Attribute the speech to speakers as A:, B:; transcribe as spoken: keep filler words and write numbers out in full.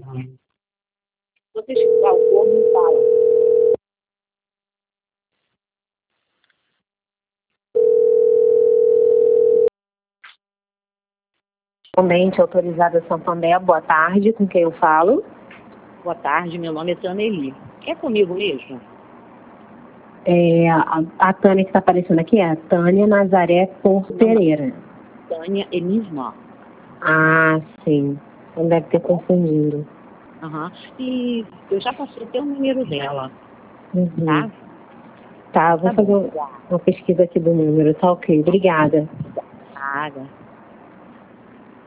A: Você escutar o povo, fala.
B: Correspondente autorizada Santander, boa tarde, com quem eu falo?
A: Boa tarde, meu nome é Taneli. É comigo mesmo?
B: É, a, a Tânia que está aparecendo aqui é a Tânia Nazaré Porto Pereira.
A: Tânia Enisma.
B: Ah, sim. Não deve ter confundido.
A: Aham. E eu já passei até o número dela,
B: Uhum.
A: tá?
B: Tá, vou
A: Tá
B: fazer
A: bom.
B: um- uma pesquisa aqui do número, tá ok, obrigada.
A: Nada.